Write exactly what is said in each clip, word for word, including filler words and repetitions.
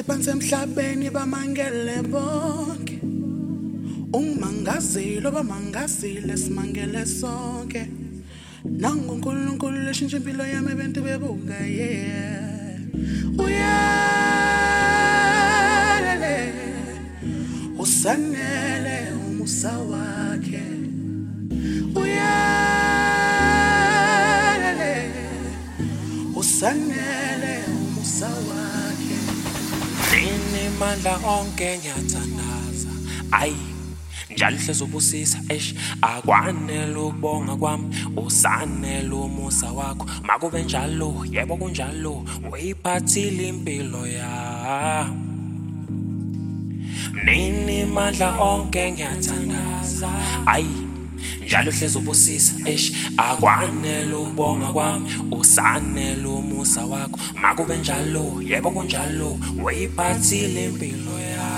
Bansemhlabeni bamangele bonke ungimangazile bamangazile simangele sonke nangu uNkulunkulu leshintsha impilo yami abantu bebuka yeah uyalele usanele umusa wakhe uyalele usanele umusa wakhe Nini mandla onke ngiyathandaza ayi njalo hlezi ubusisa eish akwanele ukubonga kwami usanele umusa wakho makube njalo yebo kunjalo uyiphathile impilo ya Nini mandla onke ngiyathandaza ayi njalo hlezi ubusisa eish akwanele ukubonga kwami usanele umusa wakho makube njalo yebo kunjalo uyiphathile impilo ya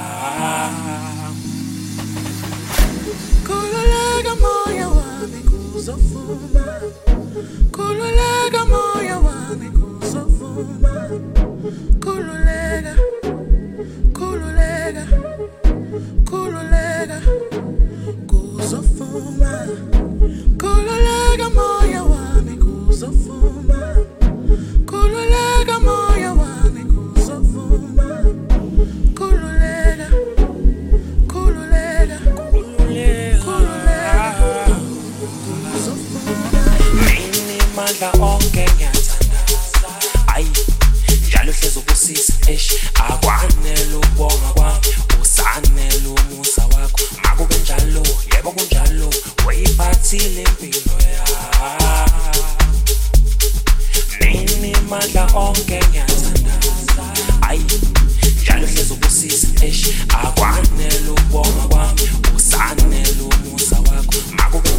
Khululeka moya wami kuzovuma Khululeka moya wami kuzovuma Khululeka Khululeka Khululeka kuzovuma Khululeka moya wami kuzovuma Khululeka moya wami kuzovuma Khululeka Khululeka Mandla onke ngiyathandaza ayi njalo hlezi ubusisa eish akwanele ukubonga kwami usanele umusa wakho makube njalo yebo kunjalo uyiphathile impilo ya Nini mandla onke ngiyathandaza ayi njalo hlezi ubusisa eish akwanele ukubonga kwami usanele umusa wakho makube